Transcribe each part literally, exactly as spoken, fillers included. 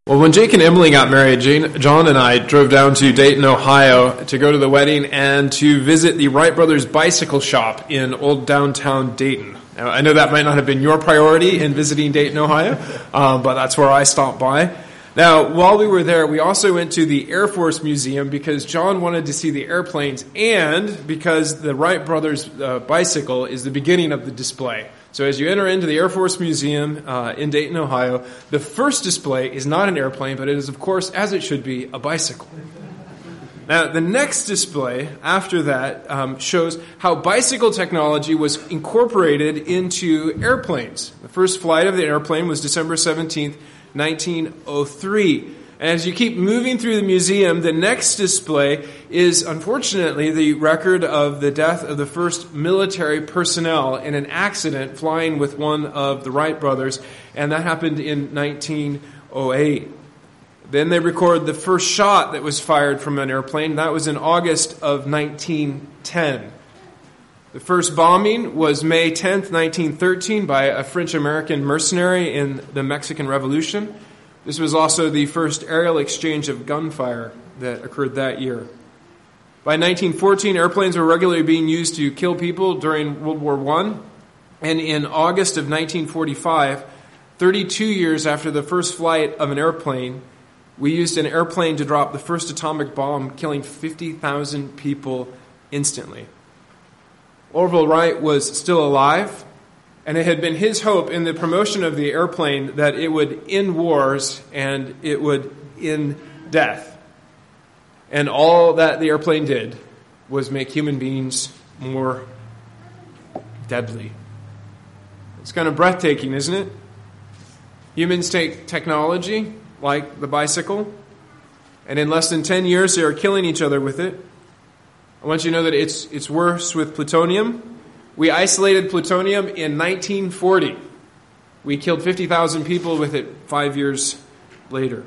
Well, when Jake and Emily got married, Jane, John and I drove down to Dayton, Ohio to go to the wedding and to visit the Wright Brothers bicycle shop in old downtown Dayton. Now, I know that might not have been your priority in visiting Dayton, Ohio, um, but that's where I stopped by. Now, while we were there, we also went to the Air Force Museum because John wanted to see the airplanes and because the Wright Brothers uh, bicycle is the beginning of the display. So as you enter into the Air Force Museum uh, in Dayton, Ohio, the first display is not an airplane, but it is, of course, as it should be, a bicycle. Now, the next display after that um, shows how bicycle technology was incorporated into airplanes. The first flight of the airplane was December seventeenth, nineteen oh three. And as you keep moving through the museum, the next display is, unfortunately, the record of the death of the first military personnel in an accident flying with one of the Wright brothers, and that happened in nineteen oh eight. Then they record the first shot that was fired from an airplane. That was in August of nineteen ten. The first bombing was May tenth, nineteen thirteen, by a French-American mercenary in the Mexican Revolution. This was also the first aerial exchange of gunfire that occurred that year. By nineteen fourteen, airplanes were regularly being used to kill people during World War One. And in August of nineteen forty-five, thirty-two years after the first flight of an airplane, we used an airplane to drop the first atomic bomb, killing fifty thousand people instantly. Orville Wright was still alive, and it had been his hope in the promotion of the airplane that it would end wars and it would end death. And all that the airplane did was make human beings more deadly. It's kind of breathtaking, isn't it? Humans take technology, like the bicycle, and in less than ten years they are killing each other with it. I want you to know that it's it's worse with plutonium. We isolated plutonium in nineteen forty. We killed fifty thousand people with it five years later.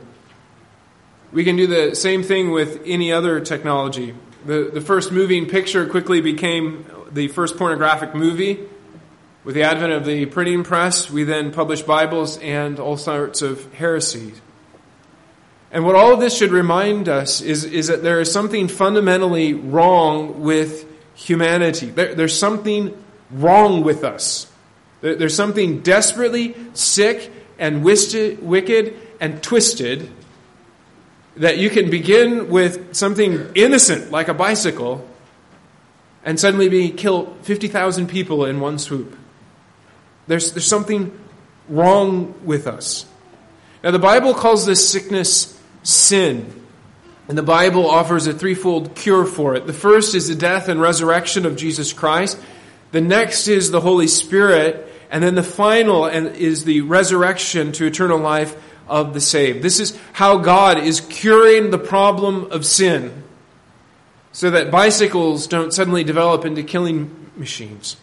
We can do the same thing with any other technology. The, the first moving picture quickly became the first pornographic movie. With the advent of the printing press, we then published Bibles and all sorts of heresies. And what all of this should remind us is, is that there is something fundamentally wrong with humanity. There, there's something wrong with us. There, there's something desperately sick and wisted, wicked and twisted that you can begin with something innocent like a bicycle and suddenly be kill fifty thousand people in one swoop. There's, there's something wrong with us. Now the Bible calls this sickness sin. And the Bible offers a threefold cure for it. The first is the death and resurrection of Jesus Christ. The next is the Holy Spirit. And then the final is the resurrection to eternal life of the saved. This is how God is curing the problem of sin so that bicycles don't suddenly develop into killing machines.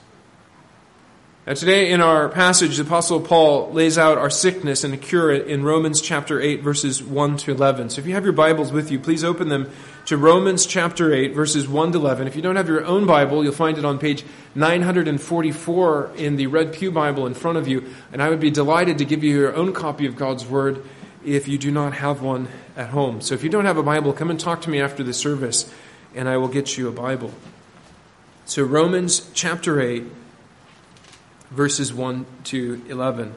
Now today in our passage, the Apostle Paul lays out our sickness and the cure in Romans chapter eight, verses one to eleven. So if you have your Bibles with you, please open them to Romans chapter eight, verses one to eleven. If you don't have your own Bible, you'll find it on page nine forty-four in the Red Pew Bible in front of you. And I would be delighted to give you your own copy of God's Word if you do not have one at home. So if you don't have a Bible, come and talk to me after the service, and I will get you a Bible. So Romans chapter eight, verses one to eleven.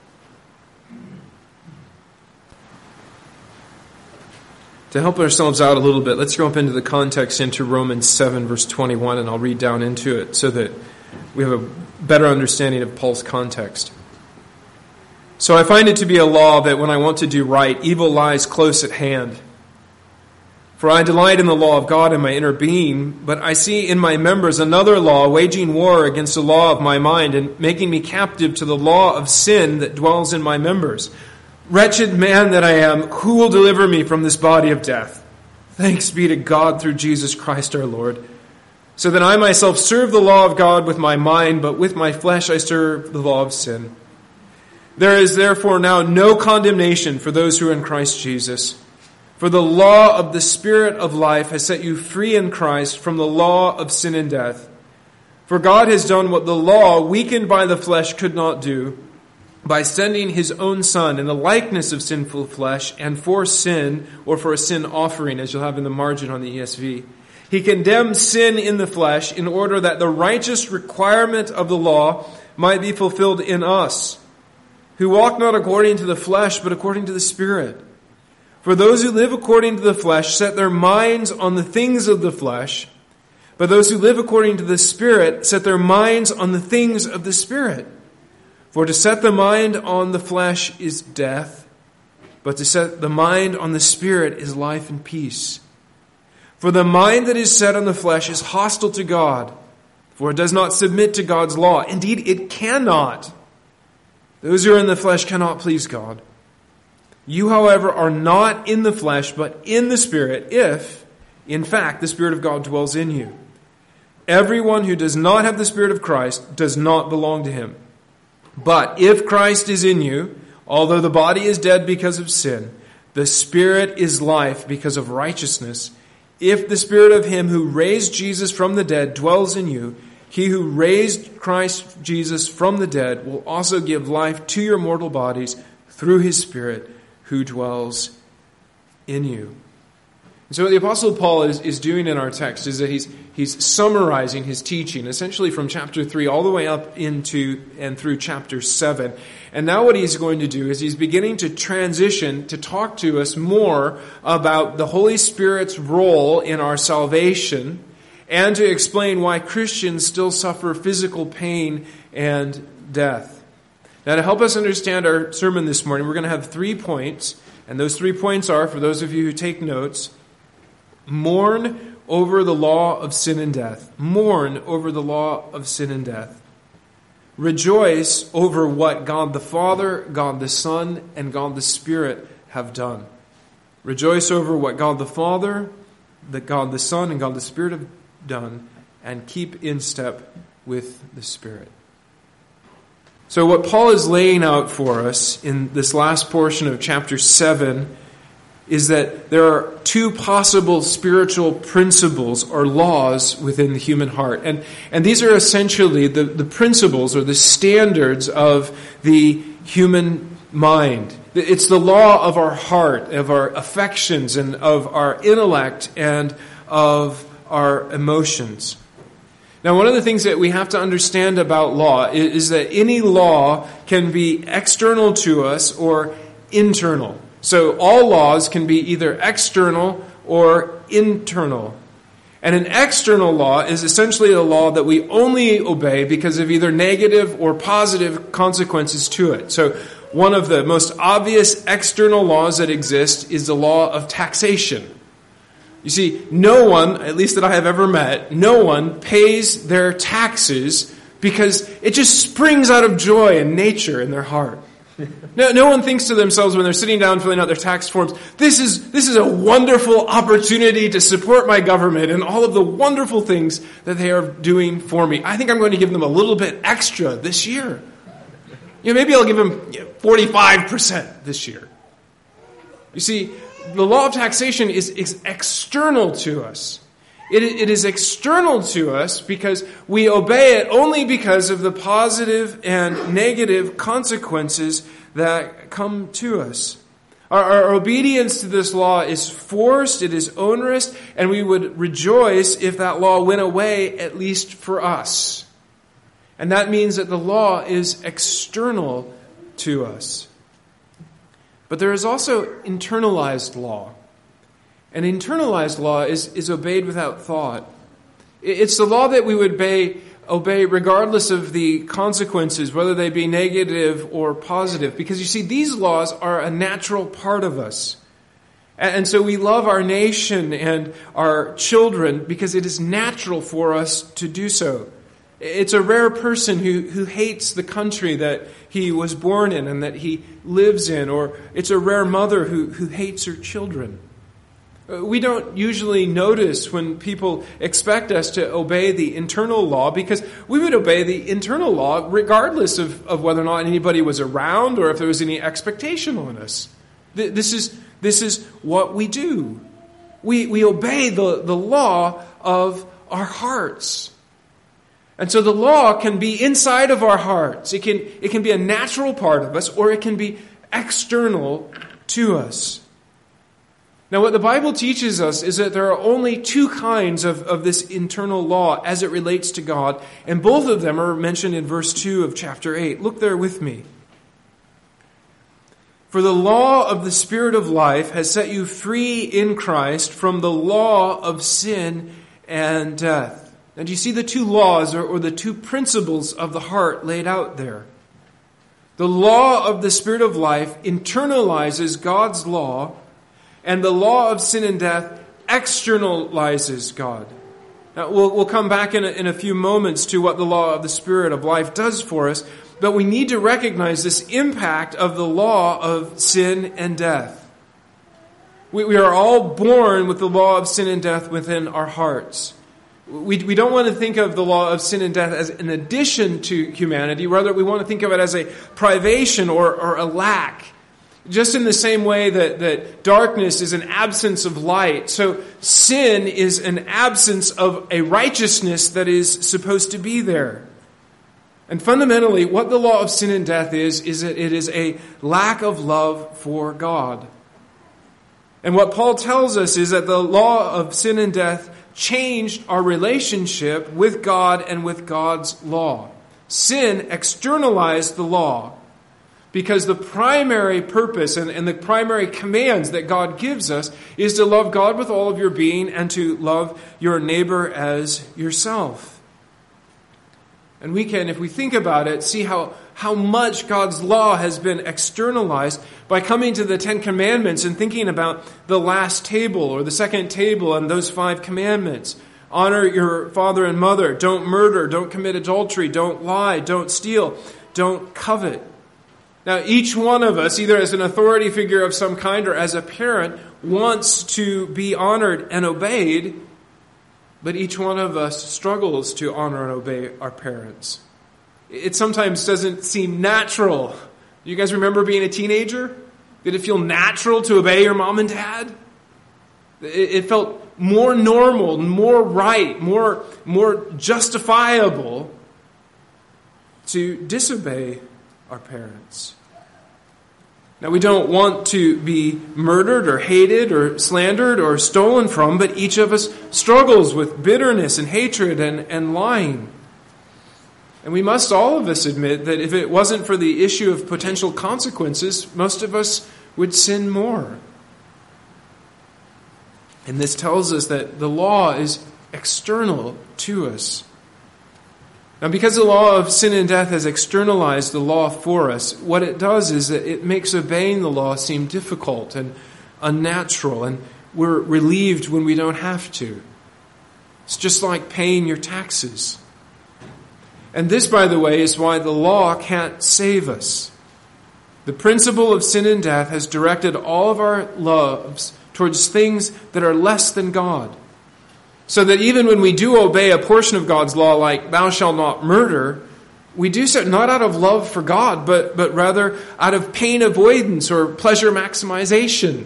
To help ourselves out a little bit, let's go up into the context into Romans seven, verse twenty-one, and I'll read down into it so that we have a better understanding of Paul's context. So I find it to be a law that when I want to do right, evil lies close at hand. For I delight in the law of God in my inner being, but I see in my members another law, waging war against the law of my mind and making me captive to the law of sin that dwells in my members. Wretched man that I am, who will deliver me from this body of death? Thanks be to God through Jesus Christ our Lord. So that I myself serve the law of God with my mind, but with my flesh I serve the law of sin. There is therefore now no condemnation for those who are in Christ Jesus. For the law of the Spirit of life has set you free in Christ from the law of sin and death. For God has done what the law, weakened by the flesh, could not do, by sending his own Son in the likeness of sinful flesh and for sin, or for a sin offering, as you'll have in the margin on the E S V. He condemned sin in the flesh in order that the righteous requirement of the law might be fulfilled in us, who walk not according to the flesh, but according to the Spirit. For those who live according to the flesh set their minds on the things of the flesh, but those who live according to the Spirit set their minds on the things of the Spirit. For to set the mind on the flesh is death, but to set the mind on the Spirit is life and peace. For the mind that is set on the flesh is hostile to God, for it does not submit to God's law. Indeed, it cannot. Those who are in the flesh cannot please God. You, however, are not in the flesh, but in the Spirit, if, in fact, the Spirit of God dwells in you. Everyone who does not have the Spirit of Christ does not belong to him. But if Christ is in you, although the body is dead because of sin, the Spirit is life because of righteousness. If the Spirit of him who raised Jesus from the dead dwells in you, he who raised Christ Jesus from the dead will also give life to your mortal bodies through his Spirit who dwells in you. And so what the Apostle Paul is, is doing in our text is that he's he's summarizing his teaching, essentially from chapter three all the way up into and through chapter seven. And now what he's going to do is he's beginning to transition to talk to us more about the Holy Spirit's role in our salvation and to explain why Christians still suffer physical pain and death. Now, to help us understand our sermon this morning, we're going to have three points. And those three points are, for those of you who take notes, mourn over the law of sin and death. Mourn over the law of sin and death. Rejoice over what God the Father, God the Son, and God the Spirit have done. Rejoice over what God the Father, that God the Son, and God the Spirit have done, and keep in step with the Spirit. So what Paul is laying out for us in this last portion of chapter seven is that there are two possible spiritual principles or laws within the human heart. And, and these are essentially the, the principles or the standards of the human mind. It's the law of our heart, of our affections, and of our intellect, and of our emotions. Now, one of the things that we have to understand about law is that any law can be external to us or internal. So all laws can be either external or internal. And an external law is essentially a law that we only obey because of either negative or positive consequences to it. So one of the most obvious external laws that exist is the law of taxation. You see, no one, at least that I have ever met, no one pays their taxes because it just springs out of joy and nature in their heart. No, no one thinks to themselves when they're sitting down filling out their tax forms, this is, this is a wonderful opportunity to support my government and all of the wonderful things that they are doing for me. I think I'm going to give them a little bit extra this year. You know, maybe I'll give them forty-five percent this year. You see, the law of taxation is, is external to us. It, it is external to us because we obey it only because of the positive and negative consequences that come to us. Our, our obedience to this law is forced, it is onerous, and we would rejoice if that law went away, at least for us. And that means that the law is external to us. But there is also internalized law. And internalized law is, is obeyed without thought. It's the law that we would obey, obey regardless of the consequences, whether they be negative or positive. Because you see, these laws are a natural part of us. And so we love our nation and our children because it is natural for us to do so. It's a rare person who, who hates the country that he was born in and that he lives in. Or it's a rare mother who, who hates her children. We don't usually notice when people expect us to obey the internal law because we would obey the internal law regardless of, of whether or not anybody was around or if there was any expectation on us. This is, this is what we do. We, we obey the, the law of our hearts. And so the law can be inside of our hearts. It can, it can be a natural part of us, or it can be external to us. Now, what the Bible teaches us is that there are only two kinds of, of this internal law as it relates to God, and both of them are mentioned in verse two of chapter eight. Look there with me. For the law of the Spirit of life has set you free in Christ from the law of sin and death. Now, do you see the two laws or, or the two principles of the heart laid out there? The law of the Spirit of life internalizes God's law, and the law of sin and death externalizes God. Now, we'll, we'll come back in a, in a few moments to what the law of the Spirit of life does for us, but we need to recognize this impact of the law of sin and death. We, we are all born with the law of sin and death within our hearts. We, we don't want to think of the law of sin and death as an addition to humanity. Rather, we want to think of it as a privation or, or a lack. Just in the same way that, that darkness is an absence of light, so sin is an absence of a righteousness that is supposed to be there. And fundamentally, what the law of sin and death is, is that it is a lack of love for God. And what Paul tells us is that the law of sin and death changed our relationship with God and with God's law. Sin externalized the law because the primary purpose and, and the primary commands that God gives us is to love God with all of your being and to love your neighbor as yourself. And we can, if we think about it, see how, how much God's law has been externalized by coming to the Ten Commandments and thinking about the last table or the second table and those five commandments. Honor your father and mother. Don't murder. Don't commit adultery. Don't lie. Don't steal. Don't covet. Now, each one of us, either as an authority figure of some kind or as a parent, wants to be honored and obeyed, but each one of us struggles to honor and obey our parents. It sometimes doesn't seem natural. You guys remember being a teenager? Did it feel natural to obey your mom and dad? It felt more normal, more right, more, more justifiable to disobey our parents. Now, we don't want to be murdered or hated or slandered or stolen from, but each of us struggles with bitterness and hatred and, and lying. And we must all of us admit that if it wasn't for the issue of potential consequences, most of us would sin more. And this tells us that the law is external to us. Now, because the law of sin and death has externalized the law for us, what it does is that it makes obeying the law seem difficult and unnatural, and we're relieved when we don't have to. It's just like paying your taxes. And this, by the way, is why the law can't save us. The principle of sin and death has directed all of our loves towards things that are less than God. So that even when we do obey a portion of God's law, like thou shalt not murder, we do so not out of love for God, but, but rather out of pain avoidance or pleasure maximization.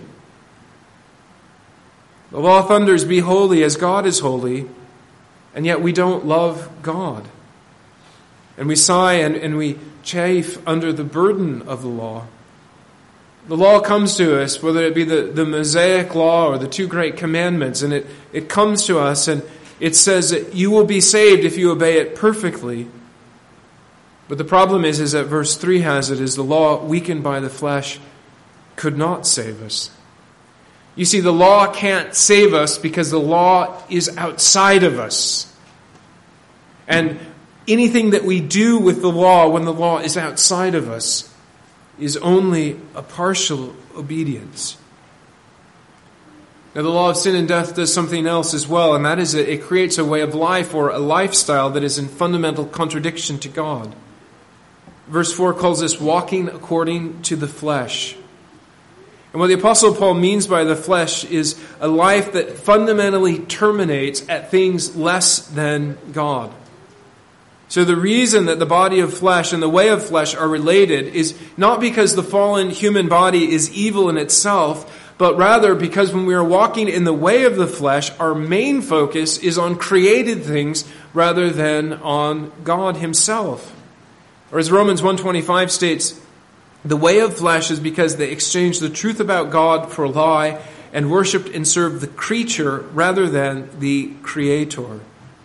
The law thunders, be holy as God is holy, and yet we don't love God. And we sigh and, and we chafe under the burden of the law. The law comes to us, whether it be the, the Mosaic law or the two great commandments, and it, it comes to us and it says that you will be saved if you obey it perfectly. But the problem is, is that verse three has it, is the law weakened by the flesh could not save us. You see, the law can't save us because the law is outside of us. And anything that we do with the law when the law is outside of us is only a partial obedience. Now, the law of sin and death does something else as well, and that is that it creates a way of life or a lifestyle that is in fundamental contradiction to God. Verse four calls us walking according to the flesh. And what the Apostle Paul means by the flesh is a life that fundamentally terminates at things less than God. So the reason that the body of flesh and the way of flesh are related is not because the fallen human body is evil in itself, but rather because when we are walking in the way of the flesh, our main focus is on created things rather than on God himself. Or as Romans one twenty-five states, the way of flesh is because they exchanged the truth about God for a lie and worshipped and served the creature rather than the Creator.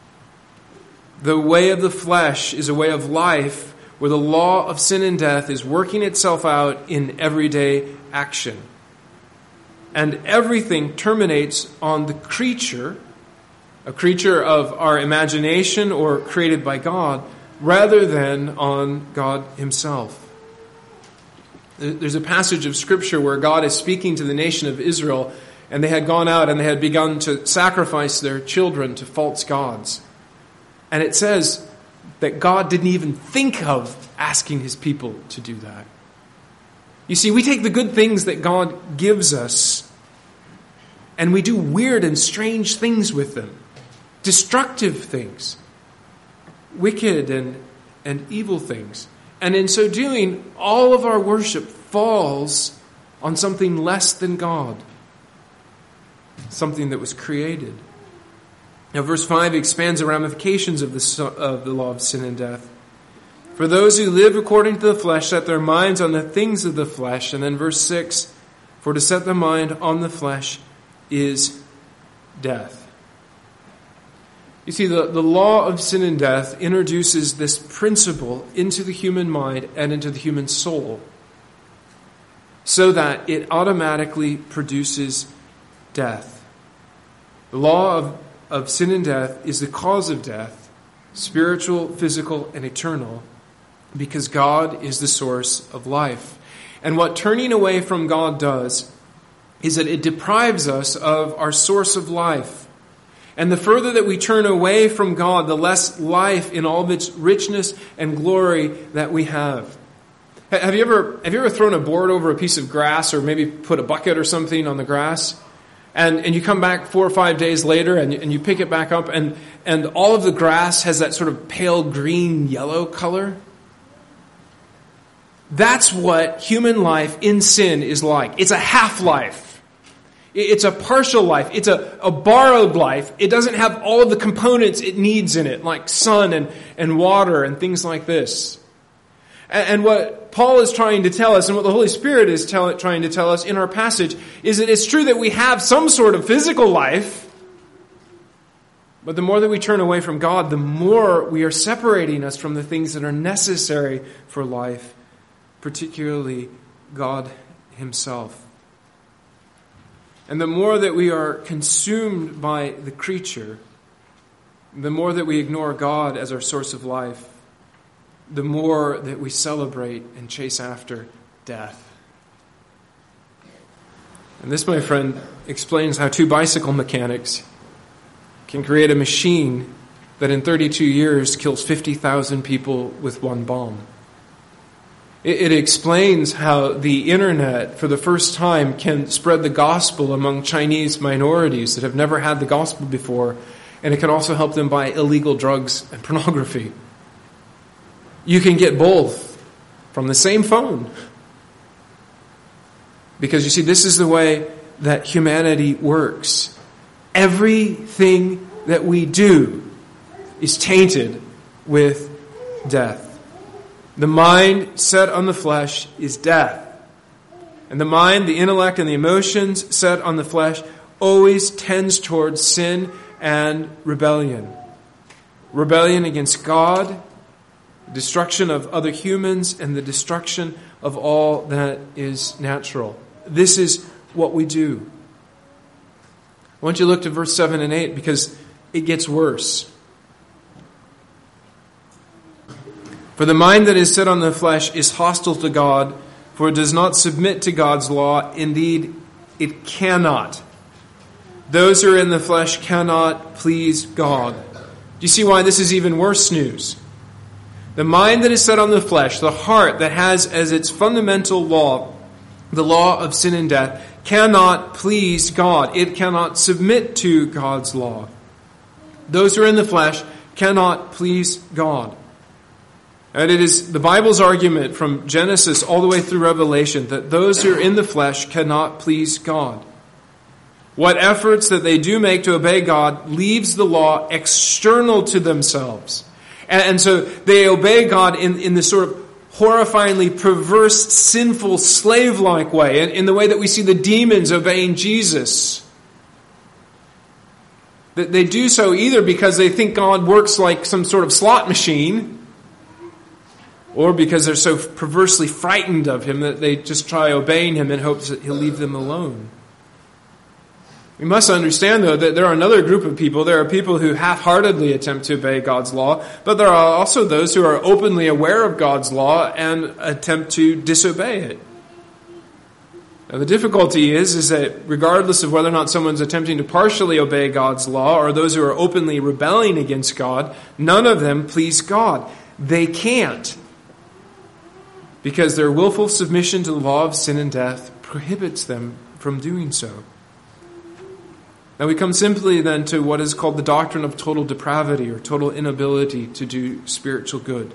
The way of the flesh is a way of life where the law of sin and death is working itself out in everyday action. And everything terminates on the creature, a creature of our imagination or created by God, rather than on God himself. There's a passage of Scripture where God is speaking to the nation of Israel, and they had gone out and they had begun to sacrifice their children to false gods. And it says that God didn't even think of asking his people to do that. You see, we take the good things that God gives us, and we do weird and strange things with them. Destructive things. Wicked and, and evil things. And in so doing, all of our worship falls on something less than God. Something that was created. Now verse five expands the ramifications of the, of the law of sin and death. For those who live according to the flesh set their minds on the things of the flesh. And then verse six, for to set the mind on the flesh is death. You see, the, the law of sin and death introduces this principle into the human mind and into the human soul so that it automatically produces death. The law of, of sin and death is the cause of death, spiritual, physical, and eternal, because God is the source of life. And what turning away from God does is that it deprives us of our source of life. And the further that we turn away from God, the less life in all of its richness and glory that we have. Have you ever have you ever thrown a board over a piece of grass, or maybe put a bucket or something on the grass? And and you come back four or five days later and you, and you pick it back up and, and all of the grass has that sort of pale green yellow color? That's what human life in sin is like. It's a half-life. It's a partial life. It's a, a borrowed life. It doesn't have all of the components it needs in it, like sun and, and water and things like this. And, and what Paul is trying to tell us, and what the Holy Spirit is tell, trying to tell us in our passage, is that it's true that we have some sort of physical life, but the more that we turn away from God, the more we are separating us from the things that are necessary for life, particularly God himself. And the more that we are consumed by the creature, the more that we ignore God as our source of life, the more that we celebrate and chase after death. And this, my friend, explains how two bicycle mechanics can create a machine that in thirty-two years kills fifty thousand people with one bomb. It explains how the internet, for the first time, can spread the gospel among Chinese minorities that have never had the gospel before, and it can also help them buy illegal drugs and pornography. You can get both from the same phone. Because you see, this is the way that humanity works. Everything that we do is tainted with death. The mind set on the flesh is death. And the mind, the intellect, and the emotions set on the flesh always tends towards sin and rebellion. Rebellion against God, destruction of other humans, and the destruction of all that is natural. This is what we do. I want you to look to verse seven and eight because it gets worse. For the mind that is set on the flesh is hostile to God, for it does not submit to God's law. Indeed, it cannot. Those who are in the flesh cannot please God. Do you see why this is even worse news? The mind that is set on the flesh, the heart that has as its fundamental law the law of sin and death, cannot please God. It cannot submit to God's law. Those who are in the flesh cannot please God. And it is the Bible's argument from Genesis all the way through Revelation that those who are in the flesh cannot please God. What efforts that they do make to obey God leaves the law external to themselves. And, and so they obey God in, in this sort of horrifyingly perverse, sinful, slave-like way, in, in the way that we see the demons obeying Jesus. That they do so either because they think God works like some sort of slot machine, or because they're so perversely frightened of him that they just try obeying him in hopes that he'll leave them alone. We must understand, though, that there are another group of people. There are people who half-heartedly attempt to obey God's law, but there are also those who are openly aware of God's law and attempt to disobey it. Now, the difficulty is, is that regardless of whether or not someone's attempting to partially obey God's law or those who are openly rebelling against God, none of them please God. They can't, because their willful submission to the law of sin and death prohibits them from doing so. Now we come simply then to what is called the doctrine of total depravity or total inability to do spiritual good.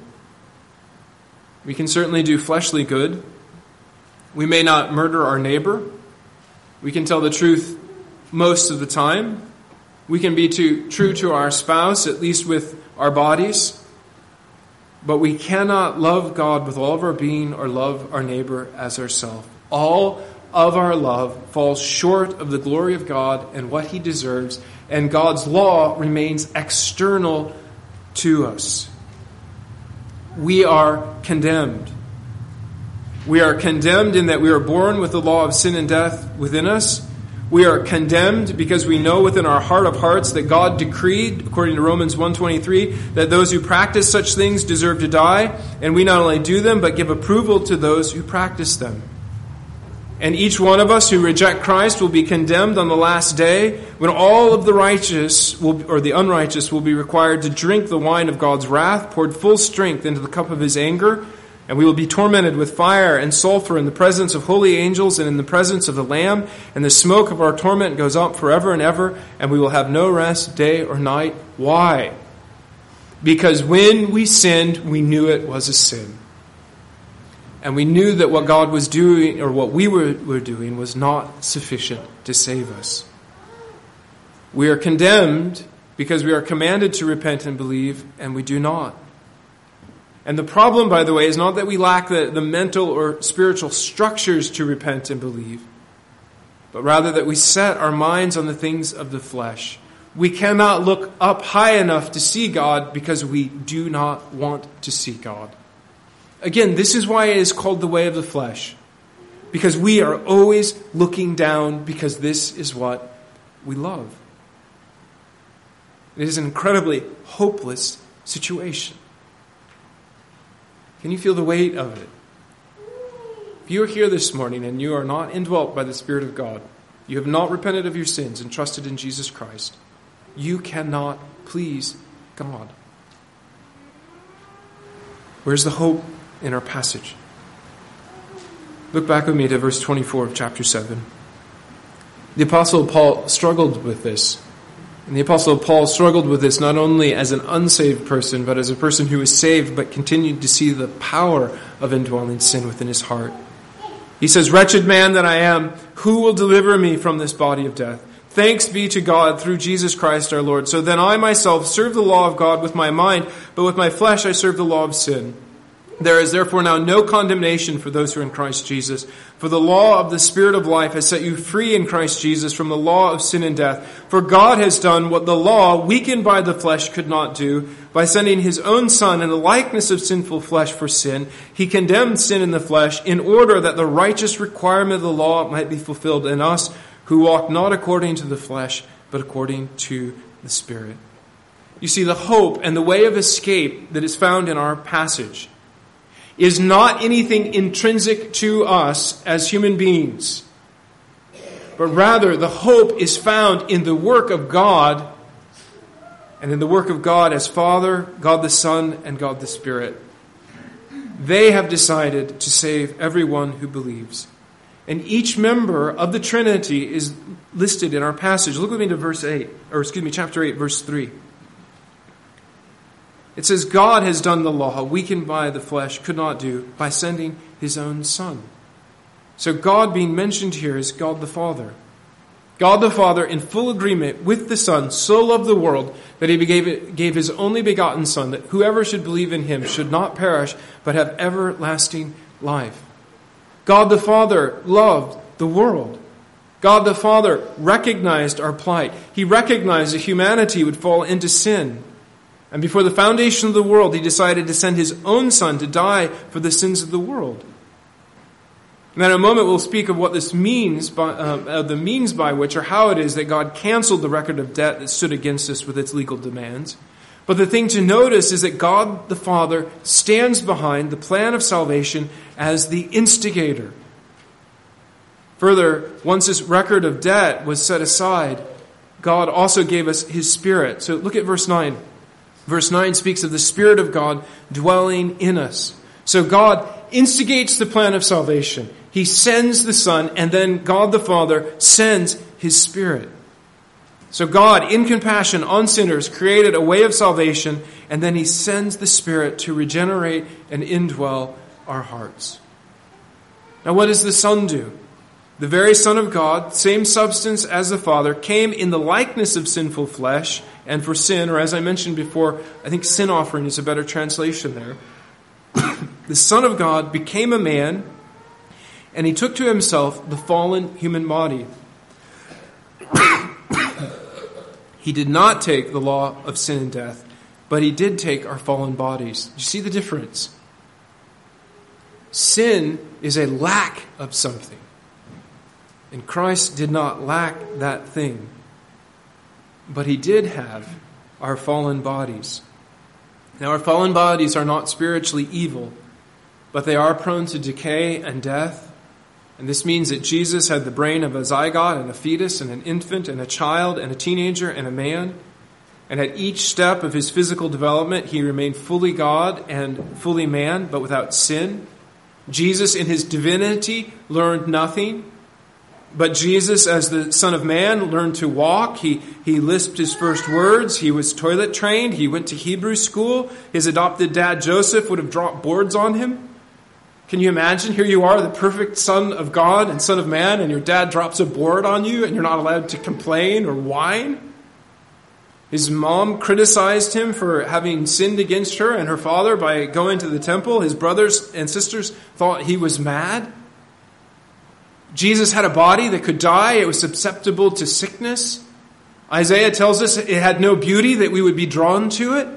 We can certainly do fleshly good. We may not murder our neighbor. We can tell the truth most of the time. We can be too true to our spouse, at least with our bodies. But we cannot love God with all of our being or love our neighbor as ourselves. All of our love falls short of the glory of God and what he deserves, and God's law remains external to us. We are condemned. We are condemned in that we are born with the law of sin and death within us. We are condemned because we know within our heart of hearts that God decreed, according to Romans one twenty-three, that those who practice such things deserve to die, and we not only do them, but give approval to those who practice them. And each one of us who reject Christ will be condemned on the last day, when all of the righteous will, or the unrighteous will be required to drink the wine of God's wrath, poured full strength into the cup of his anger, and we will be tormented with fire and sulfur in the presence of holy angels and in the presence of the Lamb, and the smoke of our torment goes up forever and ever, and we will have no rest day or night. Why? Because when we sinned, we knew it was a sin. And we knew that what God was doing, or what we were, were doing, was not sufficient to save us. We are condemned because we are commanded to repent and believe, and we do not. And the problem, by the way, is not that we lack the, the mental or spiritual structures to repent and believe, but rather that we set our minds on the things of the flesh. We cannot look up high enough to see God because we do not want to see God. Again, this is why it is called the way of the flesh. Because we are always looking down because this is what we love. It is an incredibly hopeless situation. Can you feel the weight of it? If you are here this morning and you are not indwelt by the Spirit of God, you have not repented of your sins and trusted in Jesus Christ, you cannot please God. Where's the hope in our passage? Look back with me to verse twenty-four of chapter seven. The Apostle Paul struggled with this. And the Apostle Paul struggled with this not only as an unsaved person, but as a person who was saved but continued to see the power of indwelling sin within his heart. He says, "Wretched man that I am, who will deliver me from this body of death? Thanks be to God through Jesus Christ our Lord. So then I myself serve the law of God with my mind, but with my flesh I serve the law of sin. There is therefore now no condemnation for those who are in Christ Jesus. For the law of the Spirit of life has set you free in Christ Jesus from the law of sin and death. For God has done what the law, weakened by the flesh, could not do. By sending his own Son in the likeness of sinful flesh for sin, he condemned sin in the flesh in order that the righteous requirement of the law might be fulfilled in us who walk not according to the flesh, but according to the Spirit." You see, the hope and the way of escape that is found in our passage is not anything intrinsic to us as human beings, but rather the hope is found in the work of God, and in the work of God as Father, God the Son, and God the Spirit. They have decided to save everyone who believes. And each member of the Trinity is listed in our passage. Look with me to verse eight, or excuse me, chapter eight, verse three. It says God has done the law, weakened by the flesh, could not do, by sending his own Son. So God being mentioned here is God the Father. God the Father, in full agreement with the Son, so loved the world that he gave, gave his only begotten Son, that whoever should believe in him should not perish, but have everlasting life. God the Father loved the world. God the Father recognized our plight. He recognized that humanity would fall into sin. And before the foundation of the world, he decided to send his own Son to die for the sins of the world. And in a moment we'll speak of what this means, by, uh, the means by which, or how it is that God canceled the record of debt that stood against us with its legal demands. But the thing to notice is that God the Father stands behind the plan of salvation as the instigator. Further, once this record of debt was set aside, God also gave us his Spirit. So look at verse nine. Verse nine speaks of the Spirit of God dwelling in us. So God instigates the plan of salvation. He sends the Son, and then God the Father sends his Spirit. So God, in compassion on sinners, created a way of salvation, and then he sends the Spirit to regenerate and indwell our hearts. Now what does the Son do? The very Son of God, same substance as the Father, came in the likeness of sinful flesh, and for sin, or as I mentioned before, I think sin offering is a better translation there. The Son of God became a man, and he took to himself the fallen human body. He did not take the law of sin and death, but he did take our fallen bodies. You see the difference? Sin is a lack of something. And Christ did not lack that thing. But he did have our fallen bodies. Now, our fallen bodies are not spiritually evil, but they are prone to decay and death. And this means that Jesus had the brain of a zygote and a fetus and an infant and a child and a teenager and a man. And at each step of his physical development, he remained fully God and fully man, but without sin. Jesus, in his divinity, learned nothing. But Jesus, as the Son of Man, learned to walk. He, he lisped his first words. He was toilet trained. He went to Hebrew school. His adopted dad, Joseph, would have dropped boards on him. Can you imagine? Here you are, the perfect Son of God and Son of Man, and your dad drops a board on you, and you're not allowed to complain or whine. His mom criticized him for having sinned against her and her father by going to the temple. His brothers and sisters thought he was mad. Jesus had a body that could die. It was susceptible to sickness. Isaiah tells us it had no beauty that we would be drawn to it.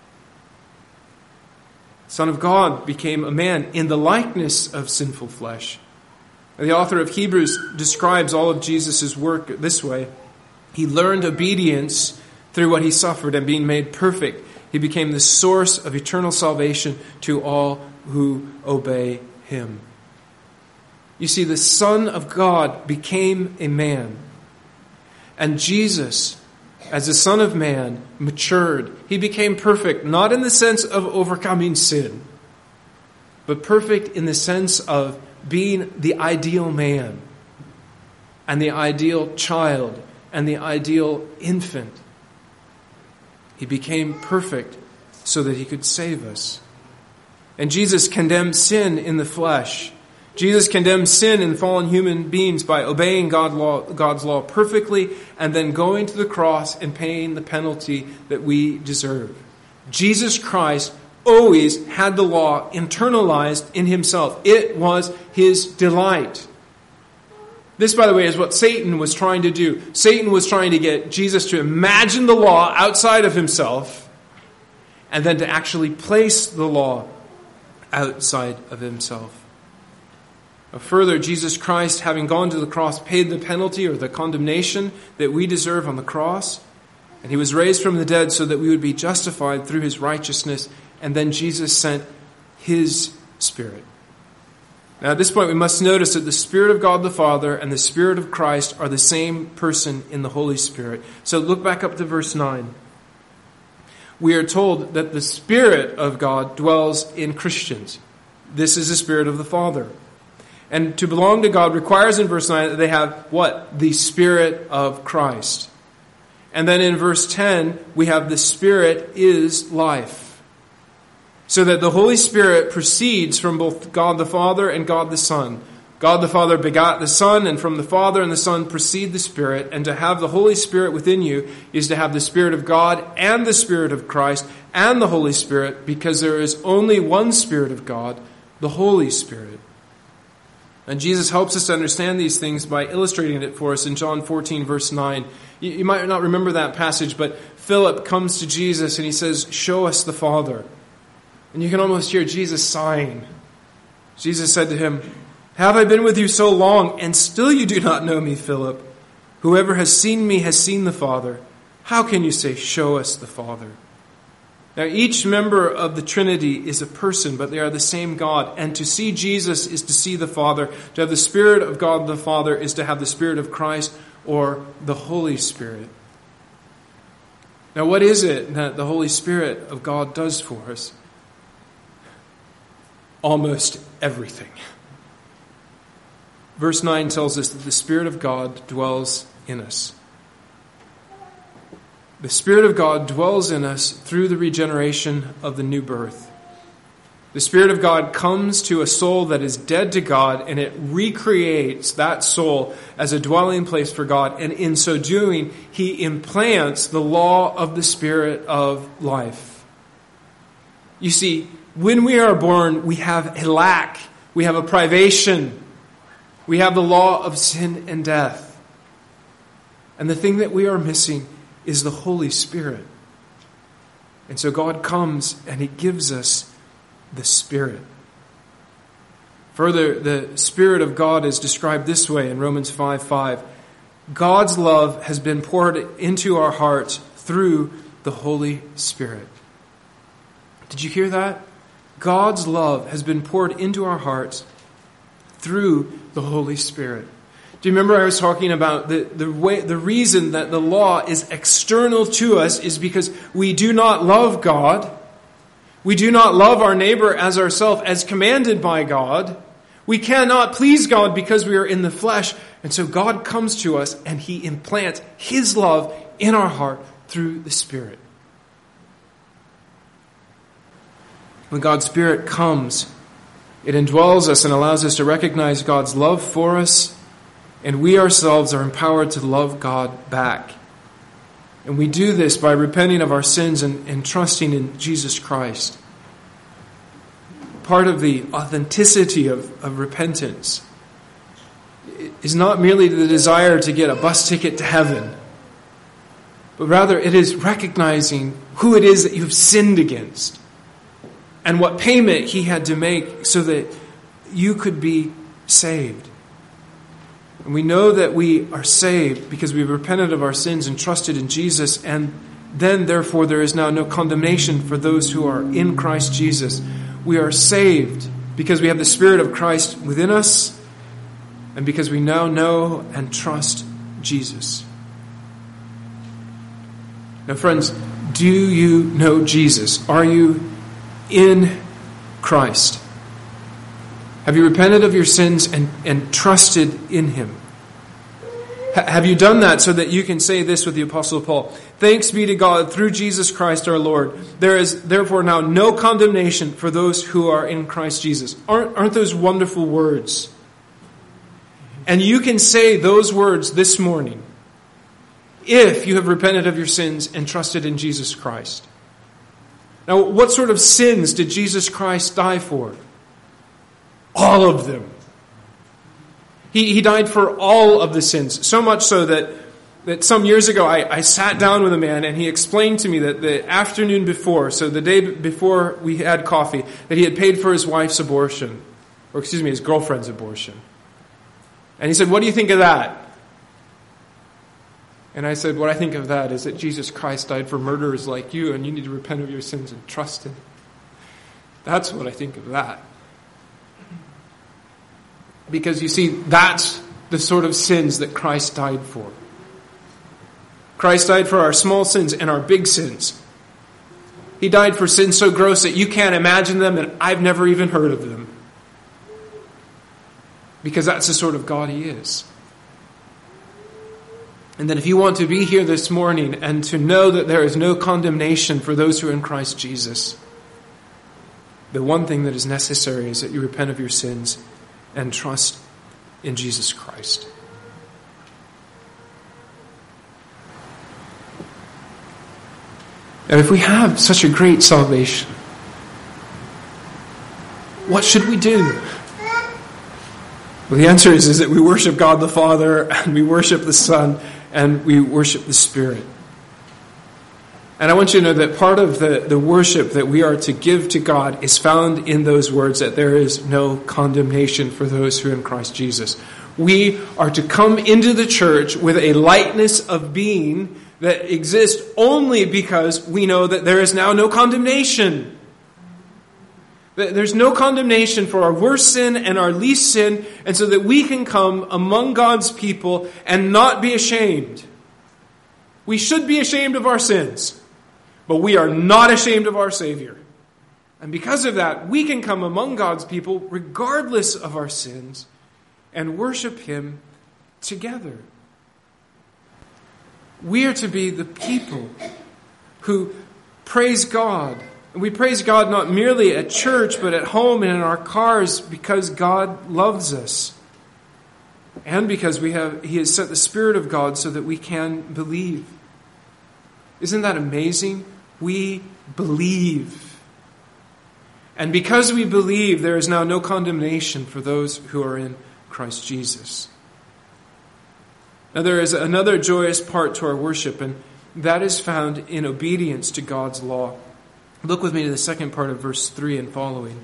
Son of God became a man in the likeness of sinful flesh. The author of Hebrews describes all of Jesus' work this way. He learned obedience through what he suffered, and being made perfect, he became the source of eternal salvation to all who obey him. You see, the Son of God became a man. And Jesus, as the Son of Man, matured. He became perfect, not in the sense of overcoming sin, but perfect in the sense of being the ideal man and the ideal child and the ideal infant. He became perfect so that he could save us. And Jesus condemned sin in the flesh. Jesus condemned sin in fallen human beings by obeying God law, God's law perfectly and then going to the cross and paying the penalty that we deserve. Jesus Christ always had the law internalized in himself. It was his delight. This, by the way, is what Satan was trying to do. Satan was trying to get Jesus to imagine the law outside of himself and then to actually place the law outside of himself. Further, Jesus Christ, having gone to the cross, paid the penalty or the condemnation that we deserve on the cross. And he was raised from the dead so that we would be justified through his righteousness. And then Jesus sent his Spirit. Now at this point we must notice that the Spirit of God the Father and the Spirit of Christ are the same person in the Holy Spirit. So look back up to verse nine. We are told that the Spirit of God dwells in Christians. This is the Spirit of the Father. And to belong to God requires in verse nine that they have what? The Spirit of Christ. And then in verse ten, we have the Spirit is life. so that the Holy Spirit proceeds from both God the Father and God the Son. God the Father begot the Son, and from the Father and the Son proceed the Spirit. And to have the Holy Spirit within you is to have the Spirit of God and the Spirit of Christ and the Holy Spirit, because there is only one Spirit of God, the Holy Spirit. And Jesus helps us to understand these things by illustrating it for us in John fourteen, verse nine. You, you might not remember that passage, but Philip comes to Jesus and he says, "Show us the Father." And you can almost hear Jesus sighing. Jesus said to him, "Have I been with you so long, and still you do not know me, Philip? Whoever has seen me has seen the Father. How can you say, 'Show us the Father'?" Now, each member of the Trinity is a person, but they are the same God. And to see Jesus is to see the Father. To have the Spirit of God the Father is to have the Spirit of Christ, or the Holy Spirit. Now, what is it that the Holy Spirit of God does for us? Almost everything. Verse nine tells us that the Spirit of God dwells in us. The Spirit of God dwells in us through the regeneration of the new birth. The Spirit of God comes to a soul that is dead to God, and it recreates that soul as a dwelling place for God. And in so doing, He implants the law of the Spirit of life. You see, when we are born, we have a lack. We have a privation. We have the law of sin and death. And the thing that we are missing is the Holy Spirit. And so God comes and He gives us the Spirit. Further, the Spirit of God is described this way in Romans five five. God's love has been poured into our hearts through the Holy Spirit. Did you hear that? God's love has been poured into our hearts through the Holy Spirit. Do you remember I was talking about the, the way, the reason that the law is external to us is because we do not love God. We do not love our neighbor as ourselves as commanded by God. We cannot please God because we are in the flesh. And so God comes to us and He implants His love in our heart through the Spirit. When God's Spirit comes, it indwells us and allows us to recognize God's love for us, and we ourselves are empowered to love God back. And we do this by repenting of our sins and, and trusting in Jesus Christ. Part of the authenticity of, of repentance is not merely the desire to get a bus ticket to heaven, but rather it is recognizing who it is that you've sinned against and what payment He had to make so that you could be saved. And we know that we are saved because we've repented of our sins and trusted in Jesus, and then, therefore, there is now no condemnation for those who are in Christ Jesus. We are saved because we have the Spirit of Christ within us, and because we now know and trust Jesus. Now, friends, do you know Jesus? Are you in Christ? Have you repented of your sins and, and trusted in Him? H- have you done that so that you can say this with the Apostle Paul? Thanks be to God through Jesus Christ our Lord. There is therefore now no condemnation for those who are in Christ Jesus. Aren't, aren't those wonderful words? And you can say those words this morning if you have repented of your sins and trusted in Jesus Christ. Now, what sort of sins did Jesus Christ die for? All of them. He, he died for all of the sins. So much so that, that some years ago I, I sat down with a man and he explained to me that the afternoon before, so the day before we had coffee, that he had paid for his wife's abortion. Or excuse me, his girlfriend's abortion. And he said, "What do you think of that?" And I said, "What I think of that is that Jesus Christ died for murderers like you, and you need to repent of your sins and trust Him. That's what I think of that." Because you see, that's the sort of sins that Christ died for. Christ died for our small sins and our big sins. He died for sins so gross that you can't imagine them, and I've never even heard of them. Because that's the sort of God He is. And that if you want to be here this morning and to know that there is no condemnation for those who are in Christ Jesus, the one thing that is necessary is that you repent of your sins and trust in Jesus Christ. Now, if we have such a great salvation, what should we do? Well, the answer is, is that we worship God the Father, and we worship the Son, and we worship the Spirit. And I want you to know that part of the, the worship that we are to give to God is found in those words that there is no condemnation for those who are in Christ Jesus. We are to come into the church with a lightness of being that exists only because we know that there is now no condemnation. There's no condemnation for our worst sin and our least sin, and so that we can come among God's people and not be ashamed. We should be ashamed of our sins, but we are not ashamed of our Savior. And because of that, we can come among God's people regardless of our sins and worship Him together. We are to be the people who praise God. And we praise God not merely at church, but at home and in our cars because God loves us. And because we have He has sent the Spirit of God so that we can believe. Isn't that amazing? We believe. And because we believe, there is now no condemnation for those who are in Christ Jesus. Now there is another joyous part to our worship, and that is found in obedience to God's law. Look with me to the second part of verse three and following.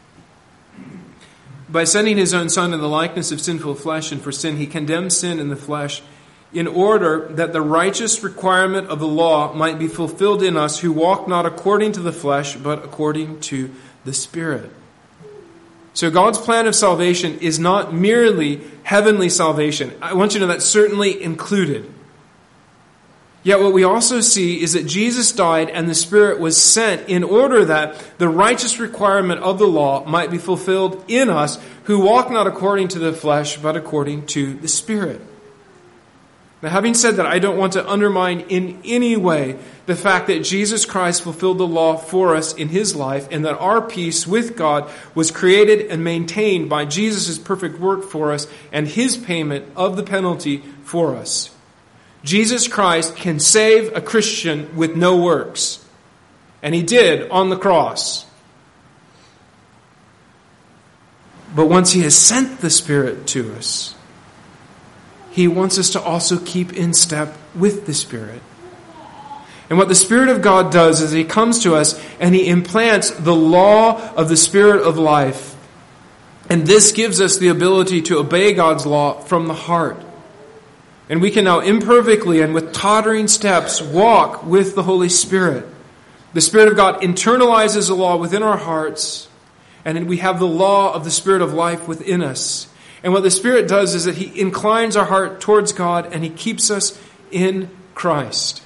By sending His own Son in the likeness of sinful flesh, and for sin, He condemned sin in the flesh, in order that the righteous requirement of the law might be fulfilled in us who walk not according to the flesh, but according to the Spirit. So God's plan of salvation is not merely heavenly salvation. I want you to know that's certainly included. Yet what we also see is that Jesus died and the Spirit was sent in order that the righteous requirement of the law might be fulfilled in us who walk not according to the flesh, but according to the Spirit. Now, having said that, I don't want to undermine in any way the fact that Jesus Christ fulfilled the law for us in His life and that our peace with God was created and maintained by Jesus' perfect work for us and His payment of the penalty for us. Jesus Christ can save a Christian with no works. And He did on the cross. But once He has sent the Spirit to us, He wants us to also keep in step with the Spirit. And what the Spirit of God does is He comes to us and He implants the law of the Spirit of life. And this gives us the ability to obey God's law from the heart. And we can now imperfectly and with tottering steps walk with the Holy Spirit. The Spirit of God internalizes the law within our hearts, and then we have the law of the Spirit of life within us. And what the Spirit does is that He inclines our heart towards God and He keeps us in Christ.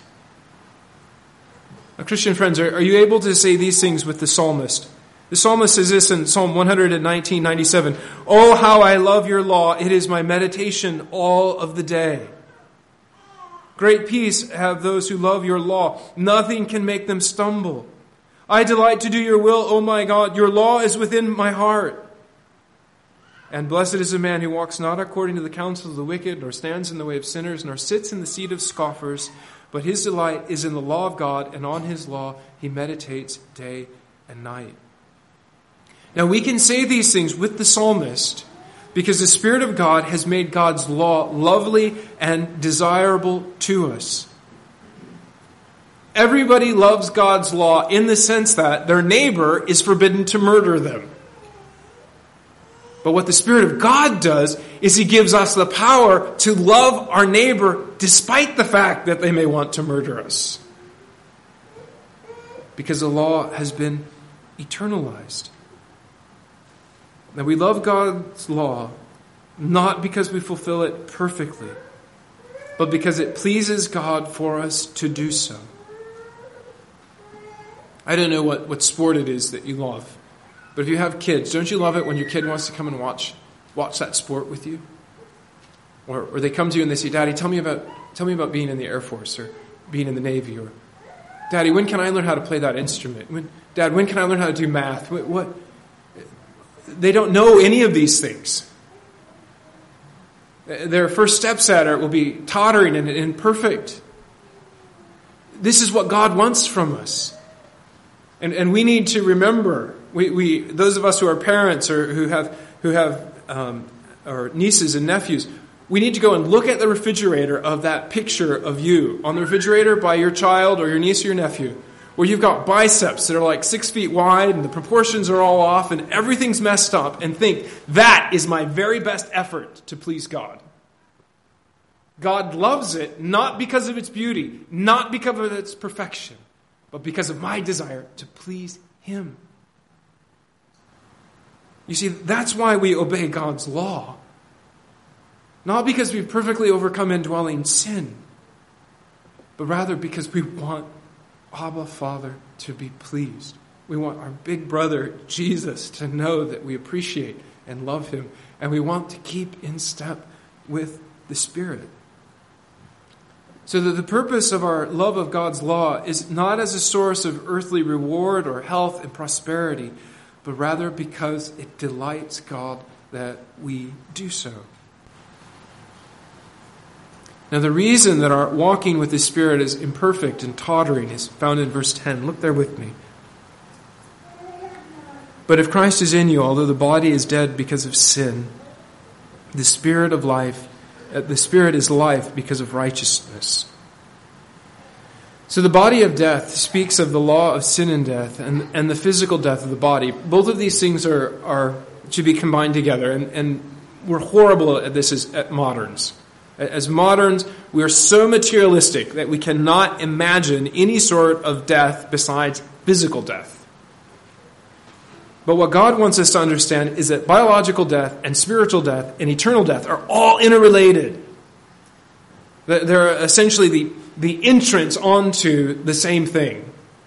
Now, Christian friends, are, are you able to say these things with the psalmist? The psalmist says this in Psalm one nineteen, ninety-seven. Oh, how I love your law. It is my meditation all of the day. Great peace have those who love your law. Nothing can make them stumble. I delight to do your will, O my God. Your law is within my heart. And blessed is the man who walks not according to the counsel of the wicked, nor stands in the way of sinners, nor sits in the seat of scoffers, but his delight is in the law of God, and on His law he meditates day and night. Now we can say these things with the psalmist because the Spirit of God has made God's law lovely and desirable to us. Everybody loves God's law in the sense that their neighbor is forbidden to murder them. But what the Spirit of God does is He gives us the power to love our neighbor despite the fact that they may want to murder us. Because the law has been eternalized. Now we love God's law not because we fulfill it perfectly, but because it pleases God for us to do so. I don't know what, what sport it is that you love, but if you have kids, don't you love it when your kid wants to come and watch watch that sport with you? Or, or they come to you and they say, Daddy, tell me about tell me about being in the Air Force or being in the Navy or Daddy, when can I learn how to play that instrument? When, Dad, when can I learn how to do math? What, what? They don't know any of these things. Their first steps at it will be tottering and imperfect. This is what God wants from us. And, and we need to remember, we, we those of us who are parents or who have who have um, or nieces and nephews, we need to go and look at the refrigerator of that picture of you on the refrigerator by your child or your niece or your nephew, where you've got biceps that are like six feet wide and the proportions are all off and everything's messed up, and think, that is my very best effort to please God. God loves it not because of its beauty, not because of its perfection, but because of my desire to please Him. You see, that's why we obey God's law. Not because we've perfectly overcome indwelling sin, but rather because we want Abba, Father, to be pleased. We want our big brother, Jesus, to know that we appreciate and love Him. And we want to keep in step with the Spirit. So that the purpose of our love of God's law is not as a source of earthly reward or health and prosperity, but rather because it delights God that we do so. Now, the reason that our walking with the Spirit is imperfect and tottering is found in verse ten. Look there with me. But if Christ is in you, although the body is dead because of sin, the Spirit of life, uh, the Spirit is life because of righteousness. So the body of death speaks of the law of sin and death, and, and the physical death of the body. Both of these things are, are to be combined together, and, and we're horrible at this as at moderns. As moderns, we are so materialistic that we cannot imagine any sort of death besides physical death. But what God wants us to understand is that biological death and spiritual death and eternal death are all interrelated. They're essentially the, the entrance onto the same thing.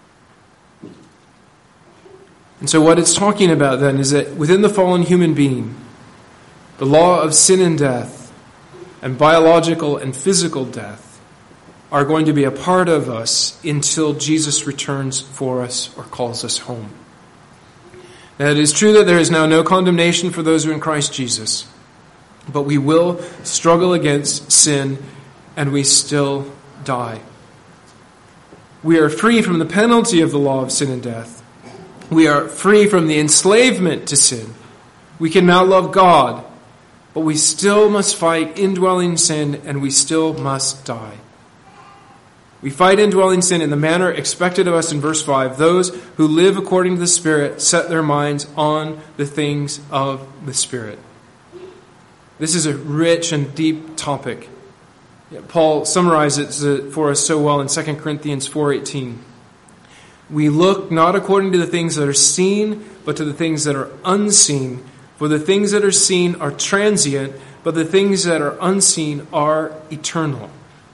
And so what it's talking about then is that within the fallen human being, the law of sin and death and biological and physical death are going to be a part of us until Jesus returns for us or calls us home. Now, it is true that there is now no condemnation for those who are in Christ Jesus, but we will struggle against sin and we still die. We are free from the penalty of the law of sin and death. We are free from the enslavement to sin. We can now love God, but we still must fight indwelling sin, and we still must die. We fight indwelling sin in the manner expected of us in verse five. Those who live according to the Spirit set their minds on the things of the Spirit. This is a rich and deep topic. Paul summarizes it for us so well in Second Corinthians four eighteen. We look not according to the things that are seen, but to the things that are unseen. For the things that are seen are transient, but the things that are unseen are eternal.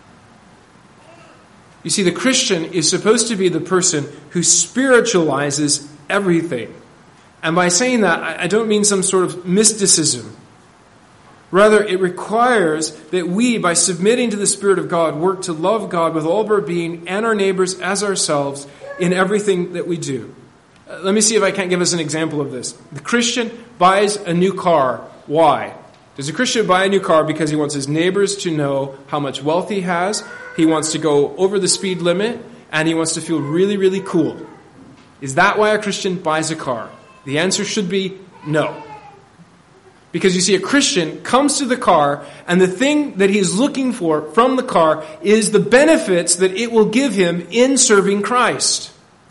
You see, the Christian is supposed to be the person who spiritualizes everything. And by saying that, I don't mean some sort of mysticism. Rather, it requires that we, by submitting to the Spirit of God, work to love God with all of our being and our neighbors as ourselves in everything that we do. Uh, let me see if I can't give us an example of this. The Christian buys a new car. Why? Does a Christian buy a new car because he wants his neighbors to know how much wealth he has, he wants to go over the speed limit, and he wants to feel really, really cool? Is that why a Christian buys a car? The answer should be no. Because you see, a Christian comes to the car, and the thing that he is looking for from the car is the benefits that it will give him in serving Christ.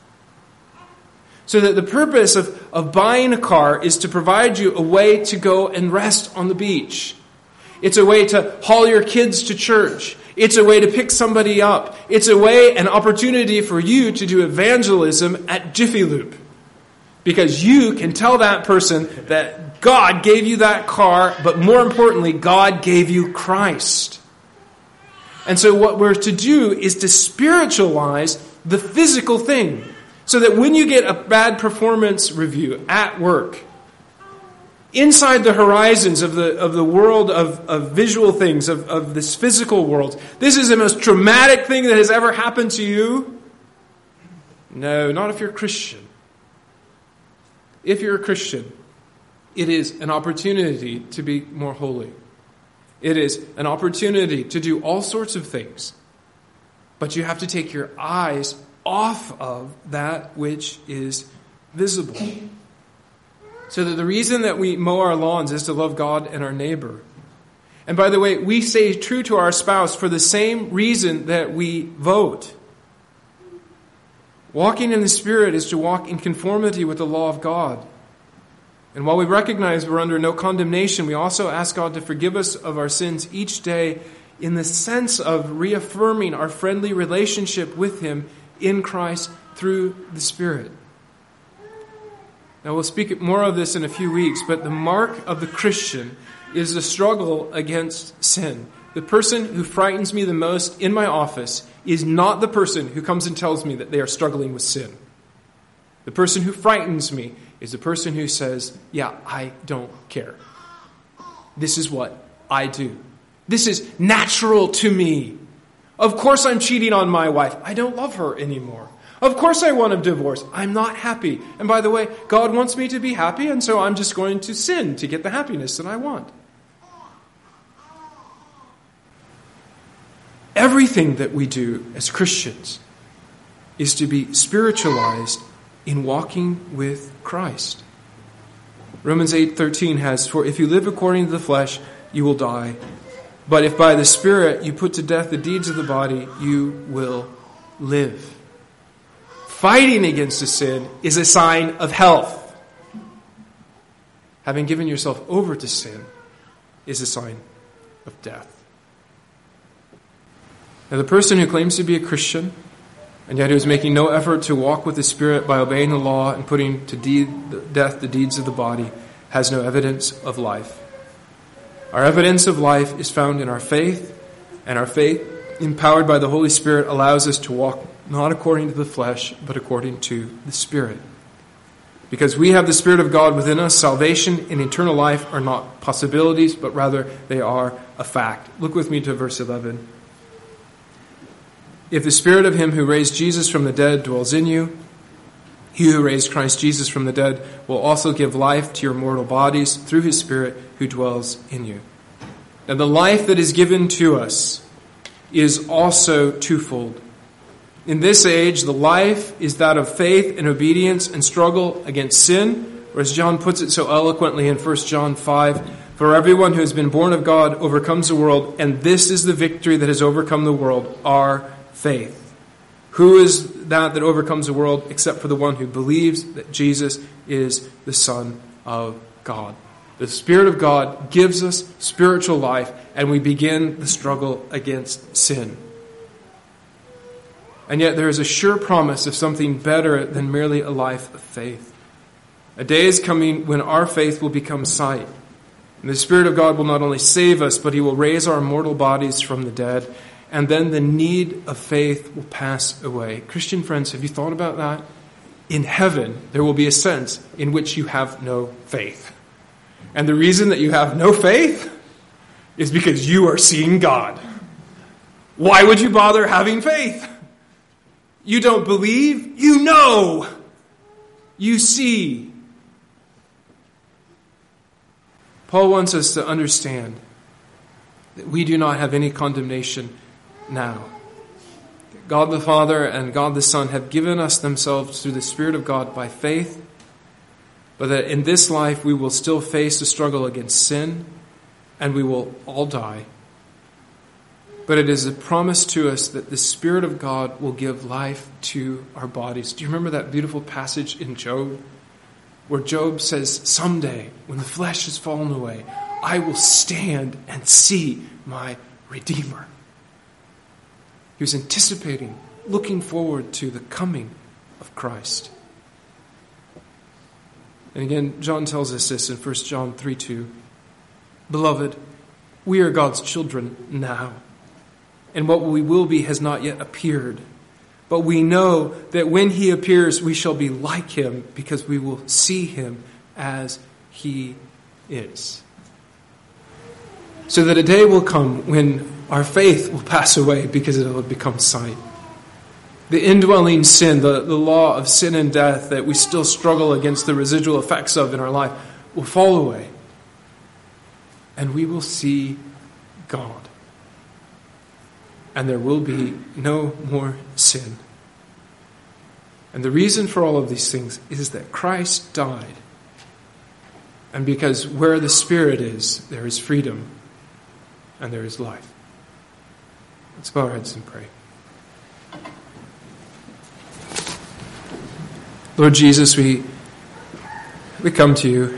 So that the purpose of, of buying a car is to provide you a way to go and rest on the beach. It's a way to haul your kids to church. It's a way to pick somebody up. It's a way, an opportunity for you to do evangelism at Jiffy Lube. Because you can tell that person that God gave you that car, but more importantly, God gave you Christ. And so what we're to do is to spiritualize the physical thing. So that when you get a bad performance review at work, inside the horizons of the of the world of, of visual things, of, of this physical world, this is the most traumatic thing that has ever happened to you. No, not if you're a Christian. If you're a Christian, it is an opportunity to be more holy. It is an opportunity to do all sorts of things. But you have to take your eyes off of that which is visible. So that the reason that we mow our lawns is to love God and our neighbor. And by the way, we stay true to our spouse for the same reason that we vote. Walking in the Spirit is to walk in conformity with the law of God. And while we recognize we're under no condemnation, we also ask God to forgive us of our sins each day in the sense of reaffirming our friendly relationship with Him in Christ through the Spirit. Now we'll speak more of this in a few weeks, but the mark of the Christian is the struggle against sin. The person who frightens me the most in my office is not the person who comes and tells me that they are struggling with sin. The person who frightens me is the person who says, yeah, I don't care. This is what I do. This is natural to me. Of course I'm cheating on my wife. I don't love her anymore. Of course I want a divorce. I'm not happy. And by the way, God wants me to be happy, and so I'm just going to sin to get the happiness that I want. Everything that we do as Christians is to be spiritualized in walking with Christ. Romans eight thirteen has, for if you live according to the flesh, you will die. But if by the Spirit you put to death the deeds of the body, you will live. Fighting against a sin is a sign of health. Having given yourself over to sin is a sign of death. Now, the person who claims to be a Christian, and yet who is making no effort to walk with the Spirit by obeying the law and putting to deed, death the deeds of the body, has no evidence of life. Our evidence of life is found in our faith, and our faith, empowered by the Holy Spirit, allows us to walk not according to the flesh, but according to the Spirit. Because we have the Spirit of God within us, salvation and eternal life are not possibilities, but rather they are a fact. Look with me to verse eleven. If the Spirit of Him who raised Jesus from the dead dwells in you, He who raised Christ Jesus from the dead will also give life to your mortal bodies through His Spirit who dwells in you. Now the life that is given to us is also twofold. In this age, the life is that of faith and obedience and struggle against sin, or as John puts it so eloquently in First John five, for everyone who has been born of God overcomes the world, and this is the victory that has overcome the world, our faith. Who is that that overcomes the world except for the one who believes that Jesus is the Son of God? The Spirit of God gives us spiritual life, and we begin the struggle against sin. And yet there is a sure promise of something better than merely a life of faith. A day is coming when our faith will become sight. And the Spirit of God will not only save us, but He will raise our mortal bodies from the dead. And then the need of faith will pass away. Christian friends, have you thought about that? In heaven, there will be a sense in which you have no faith. And the reason that you have no faith is because you are seeing God. Why would you bother having faith? You don't believe, you know. You see. Paul wants us to understand that we do not have any condemnation now. God the Father and God the Son have given us themselves through the Spirit of God by faith, but that in this life we will still face the struggle against sin, and we will all die. But it is a promise to us that the Spirit of God will give life to our bodies. Do you remember that beautiful passage in Job where Job says, someday when the flesh has fallen away, I will stand and see my Redeemer. He was anticipating, looking forward to the coming of Christ. And again, John tells us this in First John three two. Beloved, we are God's children now, and what we will be has not yet appeared. But we know that when He appears, we shall be like Him, because we will see Him as He is. So that a day will come when our faith will pass away because it will become sight. The indwelling sin, the, the law of sin and death that we still struggle against the residual effects of in our life, will fall away. And we will see God. And there will be no more sin. And the reason for all of these things is that Christ died. And because where the Spirit is, there is freedom and there is life. Let's bow our heads and pray. Lord Jesus, we we come to you.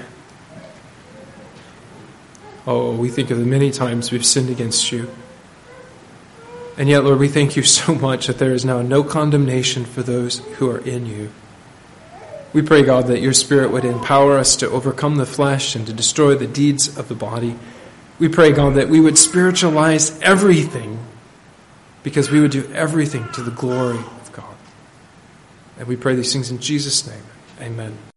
Oh, we think of the many times we've sinned against you. And yet, Lord, we thank you so much that there is now no condemnation for those who are in you. We pray, God, that your Spirit would empower us to overcome the flesh and to destroy the deeds of the body. We pray, God, that we would spiritualize everything because we would do everything to the glory of God. And we pray these things in Jesus' name. Amen.